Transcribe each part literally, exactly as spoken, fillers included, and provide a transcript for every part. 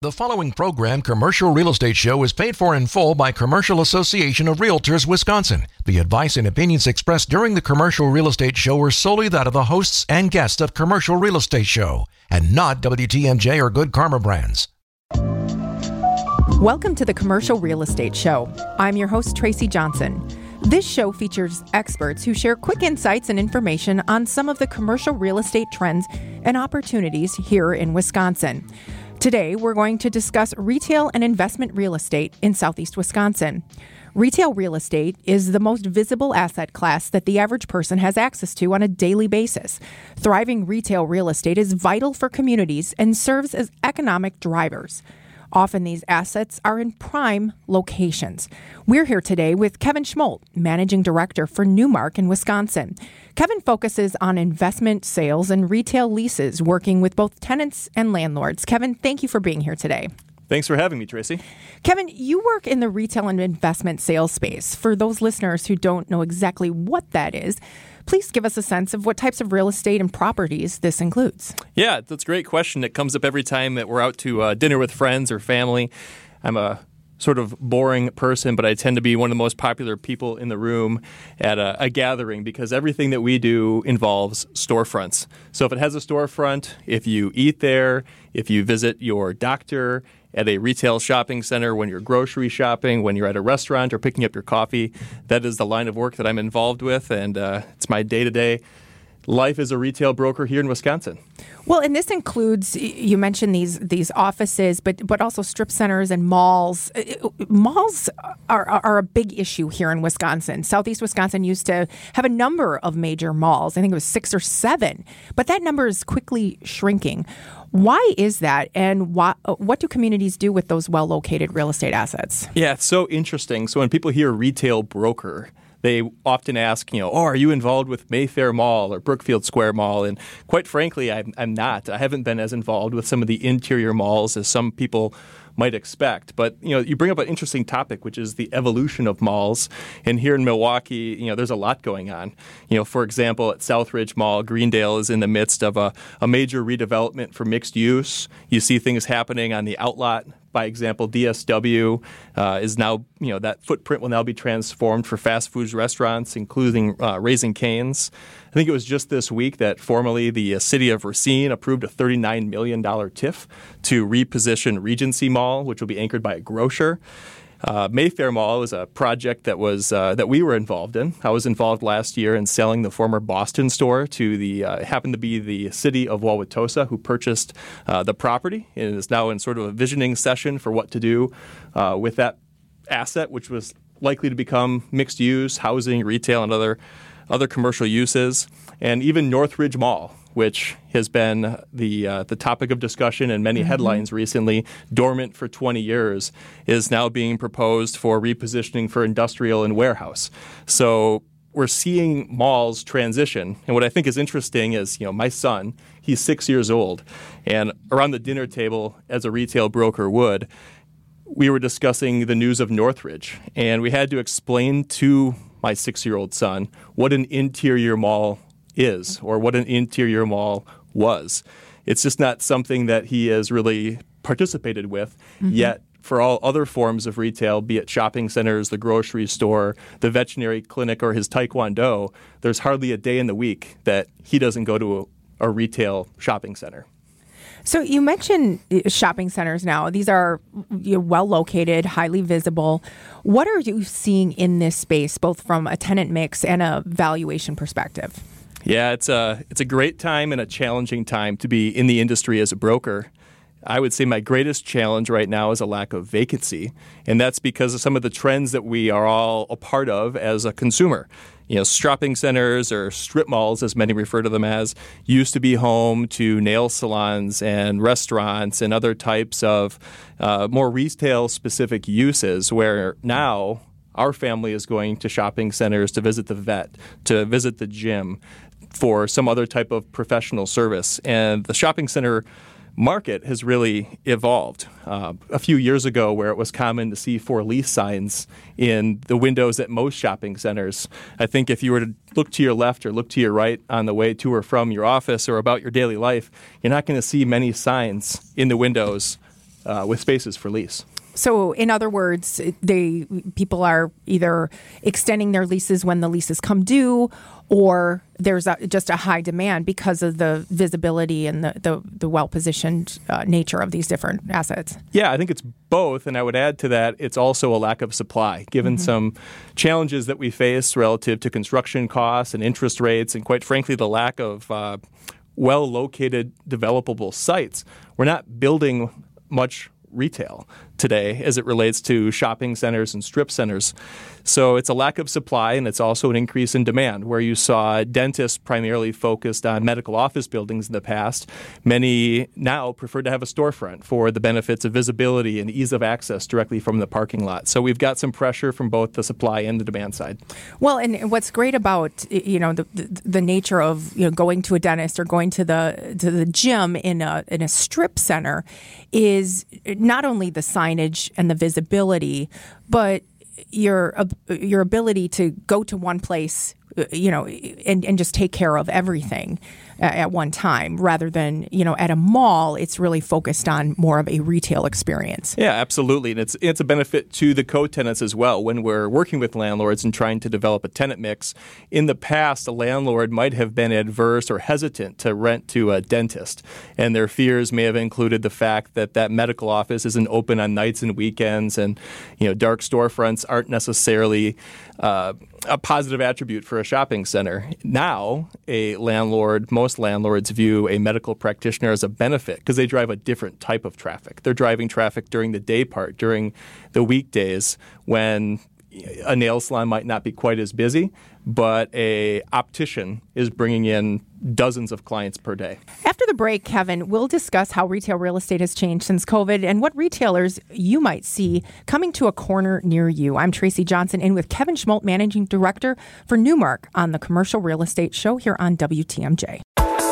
The following program, Commercial Real Estate Show, is paid for in full by Commercial Association of Realtors, Wisconsin. The advice and opinions expressed during the Commercial Real Estate Show are solely that of the hosts and guests of Commercial Real Estate Show, and not W T M J or Good Karma Brands. Welcome to the Commercial Real Estate Show. I'm your host, Tracy Johnson. This show features experts who share quick insights and information on some of the commercial real estate trends and opportunities here in Wisconsin. Today, we're going to discuss retail and investment real estate in Southeast Wisconsin. Retail real estate is the most visible asset class that the average person has access to on a daily basis. Thriving retail real estate is vital for communities and serves as economic drivers. Often these assets are in prime locations. We're here today with Kevin Schmolt, Managing Director for Newmark in Wisconsin. Kevin focuses on investment sales and retail leases, working with both tenants and landlords. Kevin, thank you for being here today. Thanks for having me, Tracy. Kevin, you work in the retail and investment sales space. For those listeners who don't know exactly what that is, please give us a sense of what types of real estate and properties this includes. Yeah, that's a great question. It comes up every time that we're out to uh, dinner with friends or family. I'm a sort of boring person, but I tend to be one of the most popular people in the room at a, a gathering because everything that we do involves storefronts. So if it has a storefront, if you eat there, if you visit your doctor at a retail shopping center, when you're grocery shopping, when you're at a restaurant or picking up your coffee, that is the line of work that I'm involved with, and uh, it's my day-to-day life as a retail broker here in Wisconsin. Well, and this includes, you mentioned these these offices, but but also strip centers and malls. Malls are, are a big issue here in Wisconsin. Southeast Wisconsin used to have a number of major malls. I think it was six or seven, but that number is quickly shrinking. Why is that, and why, what do communities do with those well-located real estate assets? Yeah, it's so interesting. So when people hear retail broker, they often ask, you know, oh, are you involved with Mayfair Mall or Brookfield Square Mall? And quite frankly, I'm, I'm not. I haven't been as involved with some of the interior malls as some people might expect. But, you know, you bring up an interesting topic, which is the evolution of malls. And here in Milwaukee, you know, there's a lot going on. You know, for example, at Southridge Mall, Greendale is in the midst of a, a major redevelopment for mixed use. You see things happening on the outlot. By example, D S W uh, is now, you know, that footprint will now be transformed for fast food restaurants, including uh, Raising Cane's. I think it was just this week that formally the uh, city of Racine approved a thirty-nine million dollars T I F to reposition Regency Mall, which will be anchored by a grocer. Uh, Mayfair Mall is a project that was uh, that we were involved in. I was involved last year in selling the former Boston store to the uh, happened to be the city of Wauwatosa, who purchased uh, the property and is now in sort of a visioning session for what to do uh, with that asset, which was likely to become mixed use, housing, retail, and other other commercial uses. And even Northridge Mall, which has been the uh, the topic of discussion in many mm-hmm. headlines recently, dormant for twenty years, is now being proposed for repositioning for industrial and warehouse. So we're seeing malls transition. And what I think is interesting is, you know, my son, he's six years old, and around the dinner table, as a retail broker would, we were discussing the news of Northridge, and we had to explain to my six-year-old son what an interior mall is or what an interior mall was. It's just not something that he has really participated with mm-hmm. yet. For all other forms of retail, be it shopping centers, the grocery store, the veterinary clinic, or his taekwondo, there's hardly a day in the week that he doesn't go to a, a retail shopping center. So you mentioned shopping centers now. These are, you know, well-located, highly visible. What are you seeing in this space, both from a tenant mix and a valuation perspective? Yeah, it's a, it's a great time and a challenging time to be in the industry as a broker. I would say my greatest challenge right now is a lack of vacancy, and that's because of some of the trends that we are all a part of as a consumer. You know, shopping centers or strip malls, as many refer to them as, used to be home to nail salons and restaurants and other types of uh, more retail-specific uses, where now our family is going to shopping centers to visit the vet, to visit the gym, for some other type of professional service. And the shopping center market has really evolved. Uh, a few years ago, where it was common to see for lease signs in the windows at most shopping centers, I think if you were to look to your left or look to your right on the way to or from your office or about your daily life, you're not going to see many signs in the windows uh, with spaces for lease. So, in other words, they people are either extending their leases when the leases come due, or there's a, just a high demand because of the visibility and the, the, the well-positioned uh, nature of these different assets. Yeah, I think it's both. And I would add to that, it's also a lack of supply, given mm-hmm. some challenges that we face relative to construction costs and interest rates, and quite frankly, the lack of uh, well-located developable sites. We're not building much retail today as it relates to shopping centers and strip centers. So it's a lack of supply, and it's also an increase in demand, where you saw dentists primarily focused on medical office buildings in the past. Many now prefer to have a storefront for the benefits of visibility and ease of access directly from the parking lot. So we've got some pressure from both the supply and the demand side. Well, and what's great about, you know, the the, the nature of, you know, going to a dentist or going to the to the gym in a in a strip center is not only the signage and the visibility, but your your ability to go to one place, you know, and, and just take care of everything at one time, rather than, you know, at a mall, it's really focused on more of a retail experience. Yeah, absolutely. And it's it's a benefit to the co-tenants as well. When we're working with landlords and trying to develop a tenant mix, in the past, a landlord might have been adverse or hesitant to rent to a dentist. And their fears may have included the fact that that medical office isn't open on nights and weekends, and, you know, dark storefronts aren't necessarily uh, a positive attribute for a shopping center. Now, a landlord, most landlords view a medical practitioner as a benefit because they drive a different type of traffic. They're driving traffic during the day part, during the weekdays when a nail salon might not be quite as busy, but a optician is bringing in dozens of clients per day. After the break, Kevin, we'll discuss how retail real estate has changed since COVID and what retailers you might see coming to a corner near you. I'm Tracy Johnson, in with Kevin Schmolt, Managing Director for Newmark, on the Commercial Real Estate Show here on W T M J.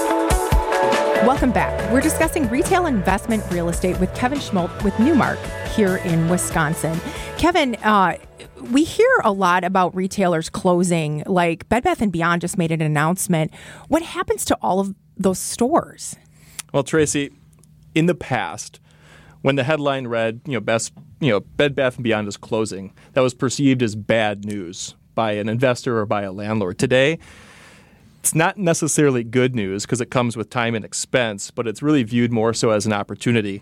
Welcome back. We're discussing retail investment real estate with Kevin Schmolt with Newmark here in Wisconsin. Kevin, uh, we hear a lot about retailers closing, like Bed Bath and Beyond just made an announcement. What happens to all of those stores? Well, Tracy, in the past, when the headline read, you know, best, you know, Bed Bath and Beyond is closing, that was perceived as bad news by an investor or by a landlord. Today, it's not necessarily good news because it comes with time and expense, but it's really viewed more so as an opportunity.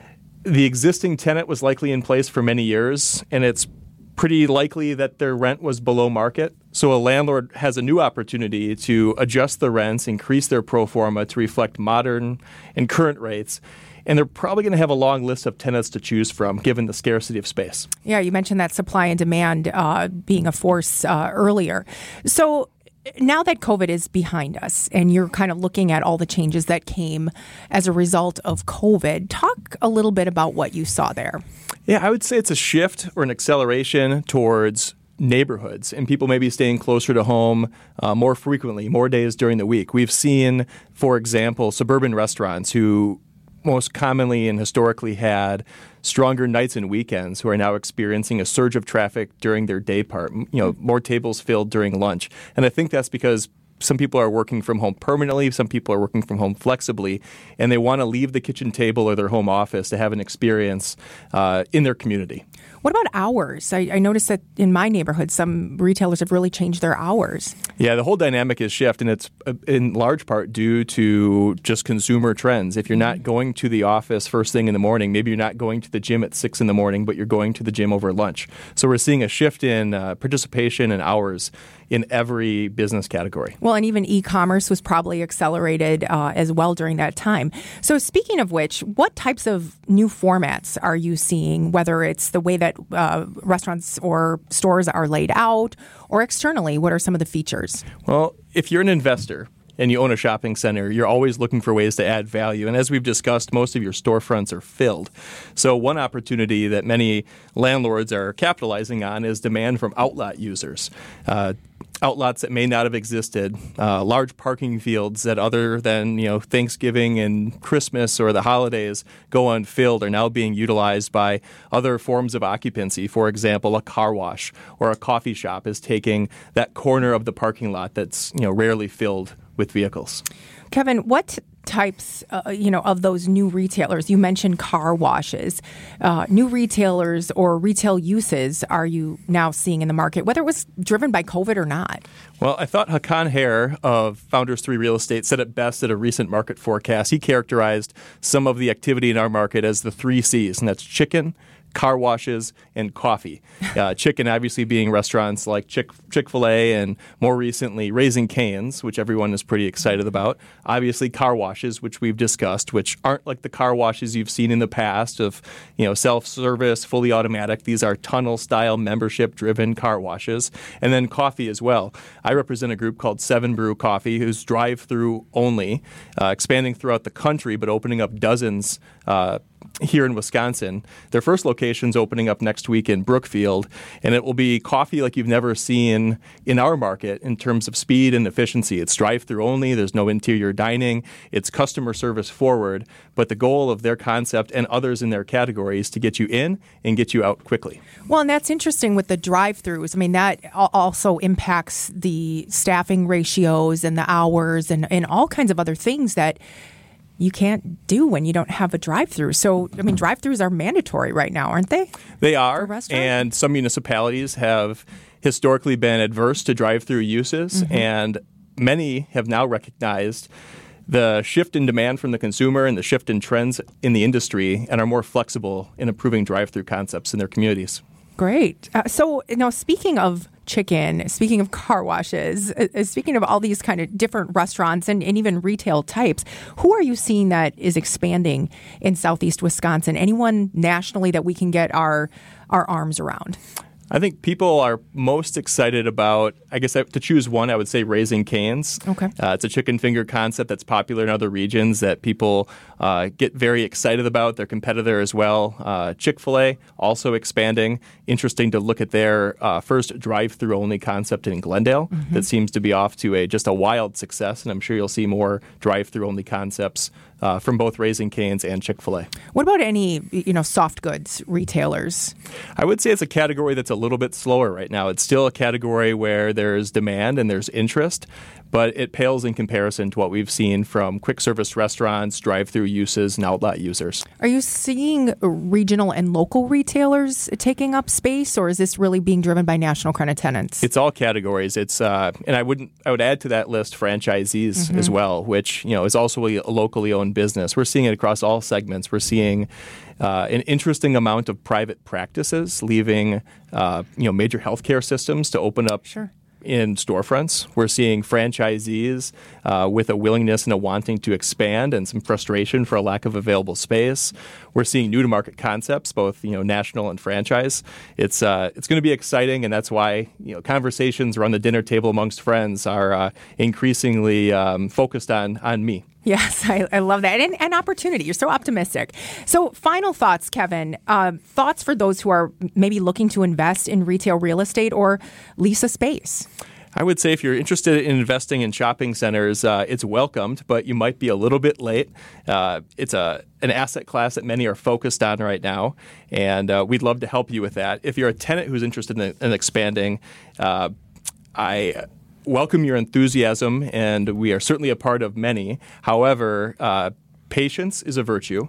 The existing tenant was likely in place for many years, and it's pretty likely that their rent was below market. So a landlord has a new opportunity to adjust the rents, increase their pro forma to reflect modern and current rates. And they're probably going to have a long list of tenants to choose from, given the scarcity of space. Yeah, you mentioned that supply and demand uh, being a force uh, earlier. So now that COVID is behind us and you're kind of looking at all the changes that came as a result of COVID, talk a little bit about what you saw there. Yeah, I would say it's a shift or an acceleration towards neighborhoods and people maybe staying closer to home uh, more frequently, more days during the week. We've seen, for example, suburban restaurants who most commonly and historically had stronger nights and weekends, who are now experiencing a surge of traffic during their day part, you know, more tables filled during lunch. And I think that's because some people are working from home permanently, some people are working from home flexibly, and they want to leave the kitchen table or their home office to have an experience uh, in their community. What about hours? I, I noticed that in my neighborhood, some retailers have really changed their hours. Yeah, the whole dynamic is shift, and it's in large part due to just consumer trends. If you're not going to the office first thing in the morning, maybe you're not going to the gym at six in the morning, but you're going to the gym over lunch. So we're seeing a shift in uh, participation and hours in every business category. Well, and even e-commerce was probably accelerated uh, as well during that time. So speaking of which, what types of new formats are you seeing, whether it's the way that uh, restaurants or stores are laid out or externally? What are some of the features? Well, if you're an investor and you own a shopping center, you're always looking for ways to add value. And as we've discussed, most of your storefronts are filled. So one opportunity that many landlords are capitalizing on is demand from outlet users. Uh, Outlots that may not have existed, uh, large parking fields that other than, you know, Thanksgiving and Christmas or the holidays go unfilled are now being utilized by other forms of occupancy. For example, a car wash or a coffee shop is taking that corner of the parking lot that's, you know, rarely filled with vehicles. Kevin, what types, uh, you know, of those new retailers? You mentioned car washes. Uh, new retailers or retail uses are you now seeing in the market, whether it was driven by COVID or not? Well, I thought Hakan Hare of Founders three Real Estate said it best at a recent market forecast. He characterized some of the activity in our market as the three C's, and that's chicken, car washes, and coffee. Uh, chicken obviously being restaurants like Chick- Chick-fil-A and more recently Raising Cane's, which everyone is pretty excited about. Obviously car washes, which we've discussed, which aren't like the car washes you've seen in the past of, you know, self-service, fully automatic. These are tunnel-style, membership-driven car washes. And then coffee as well. I represent a group called Seven Brew Coffee, who's drive-through only, uh, expanding throughout the country, but opening up dozens uh, here in Wisconsin. Their first location's opening up next week in Brookfield, and it will be coffee like you've never seen in our market in terms of speed and efficiency. It's drive-through only. There's no interior dining. It's customer service forward, but the goal of their concept and others in their category is to get you in and get you out quickly. Well, and that's interesting with the drive-throughs. I mean, that also impacts the staffing ratios and the hours and, and all kinds of other things that you can't do when you don't have a drive-through. So, I mean, drive-throughs are mandatory right now, aren't they? They are, and some municipalities have historically been adverse to drive-through uses, mm-hmm. and many have now recognized the shift in demand from the consumer and the shift in trends in the industry and are more flexible in approving drive-through concepts in their communities. Great. Uh, so now, speaking of chicken, speaking of car washes, uh, speaking of all these kind of different restaurants and, and even retail types, who are you seeing that is expanding in Southeast Wisconsin? Anyone nationally that we can get our our arms around? I think people are most excited about, I guess to choose one, I would say Raising Cane's. Okay. Uh, it's a chicken finger concept that's popular in other regions that people uh, get very excited about. Their competitor as well, uh, Chick-fil-A, also expanding. Interesting to look at their uh, first drive-through only concept in Glendale mm-hmm. that seems to be off to a just a wild success, and I'm sure you'll see more drive-through only concepts Uh, from both Raising Cane's and Chick-fil-A. What about any, you know, soft goods retailers? I would say it's a category that's a little bit slower right now. It's still a category where there's demand and there's interest, but it pales in comparison to what we've seen from quick service restaurants, drive-through uses, and outlet users. Are you seeing regional and local retailers taking up space, or is this really being driven by national kind of tenants? It's all categories. It's uh, and I wouldn't I would add to that list franchisees mm-hmm. as well, which you know is also a locally owned business. We're seeing it across all segments. We're seeing uh, an interesting amount of private practices leaving uh, you know major healthcare systems to open up. Sure. In storefronts. We're seeing franchisees uh, with a willingness and a wanting to expand and some frustration for a lack of available space. We're seeing new to market concepts, both you know national and franchise. It's uh, it's going to be exciting, and that's why you know conversations around the dinner table amongst friends are uh, increasingly um, focused on on me. Yes, I, I love that. And, and opportunity. You're so optimistic. So final thoughts, Kevin. Uh, thoughts for those who are maybe looking to invest in retail real estate or lease a space? I would say if you're interested in investing in shopping centers, uh, it's welcomed, but you might be a little bit late. Uh, it's a an asset class that many are focused on right now, and uh, we'd love to help you with that. If you're a tenant who's interested in, in expanding, uh, I welcome your enthusiasm, and we are certainly a part of many. However, uh, patience is a virtue.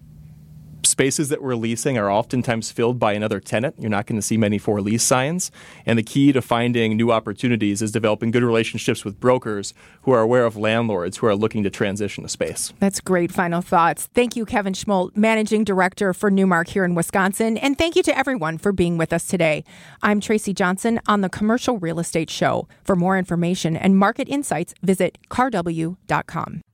Spaces that we're leasing are oftentimes filled by another tenant. You're not going to see many for lease signs. And the key to finding new opportunities is developing good relationships with brokers who are aware of landlords who are looking to transition a space. That's great final thoughts. Thank you, Kevin Schmolt, Managing Director for Newmark here in Wisconsin. And thank you to everyone for being with us today. I'm Tracy Johnson on the Commercial Real Estate Show. For more information and market insights, visit car w dot com.